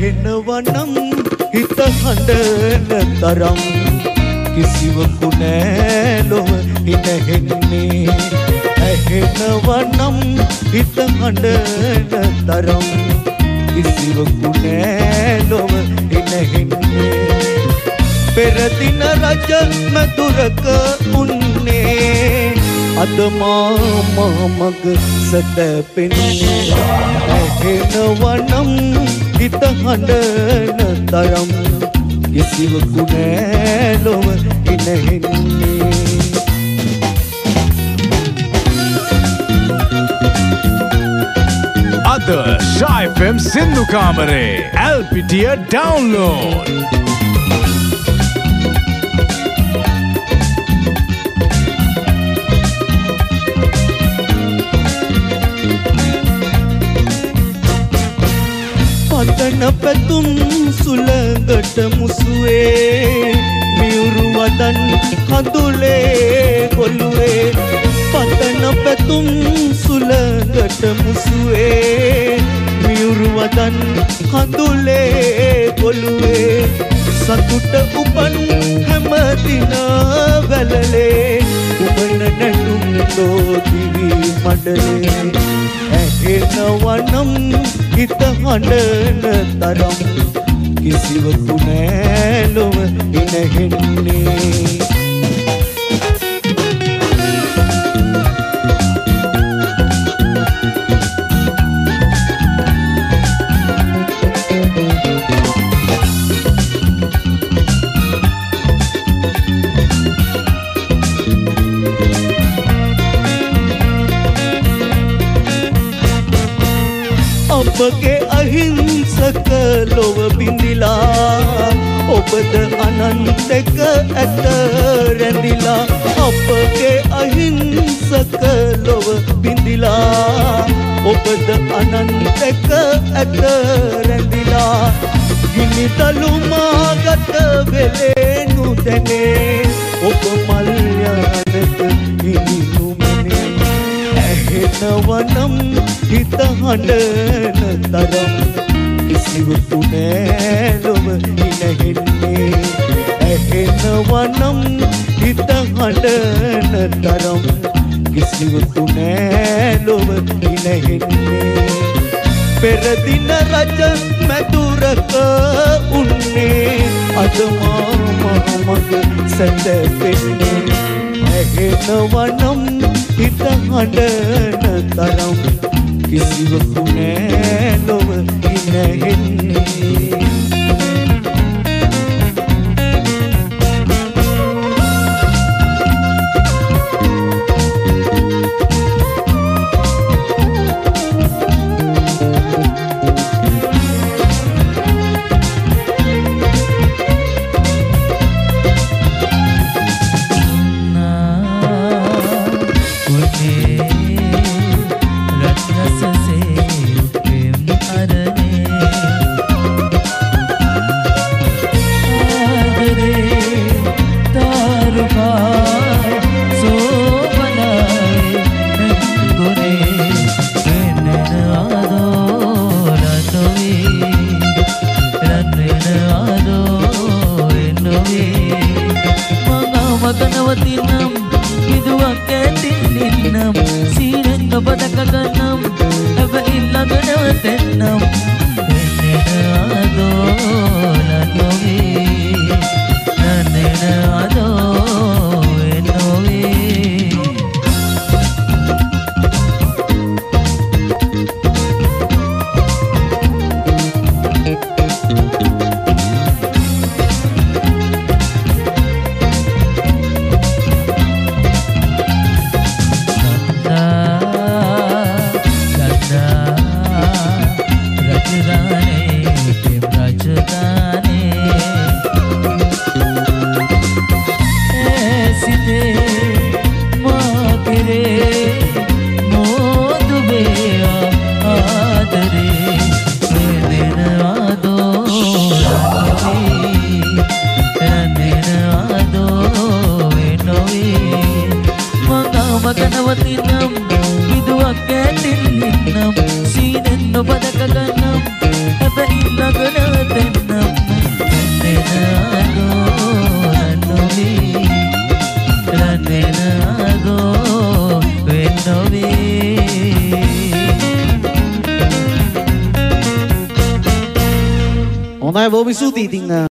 ඇහෙනවනම් හිත හඬන තරම් කිසිවකු නෑ ලොව ඉනහෙන්නේ ඇහෙනවනම් හිත හඬන තරම් කිසිවකු නෑ ලොව ඉනහෙන්නේ පෙරදින රජ මැදුරක උන්නේ අද මා මග සැතපෙන්නේ ඇහෙනවනම් හිත හඬන තරම් කිසිවකු නෑ ලොව ඉනහෙන්නේ අද Shy FM සින්දු කාමරේ LPTිය ඩවුන්ලෝඩ් පතන පැතුම් සුළඟට මුසුවේ මියුරු වදන් කඳුලේ කොළුවේ පතන පැතුම් සුළඟට මුසුවේ මියුරු වදන් කඳුලේ කොළුවේ සතුට උපන් හැමදින වැළලේ උඹන නැටුම් දෝදිවි මඩලේ ඇහෙනවනම් හිත හඬන තරම් කිසිවකු නෑ ලොව ඉනහෙන්නේ ඔබගේ අහිංසක ලොව බිඳිලා ඔබද අනන්තක ඇත රැඳිලා ඔබගේ අහිංසක ලොව බිඳිලා ඔබද අනන්තක ඇත රැඳිලා ගිනි තලුමාගත වෙලේ නුදැනේ ඔබ මල් යනක හිමිනුමනේ ඇහෙනවනම් හිත හඬන තරම් කිසිවකු නෑ ලොව ඉනහෙන්නේ ඇහෙනවනම් හිත හඬන තරම් කිසිවකු නෑ ලොව ඉනහෙන්නේ පෙරදින රජ මැදුරක උන්නේ අද මා මග සැතපෙන්නේ ඇහෙනවනම් හිත හඬන තරම් කිසිවකු නෑ ලොව ඉනහෙන්නේ නවතිනම් විදුවක් ඇතින් ඉන්නම් සීනෙන් නොබදක ගන්නම් හැබැයි ළඟ නැවත හොඳයි බොහොම ස්තුතියි ඉතින්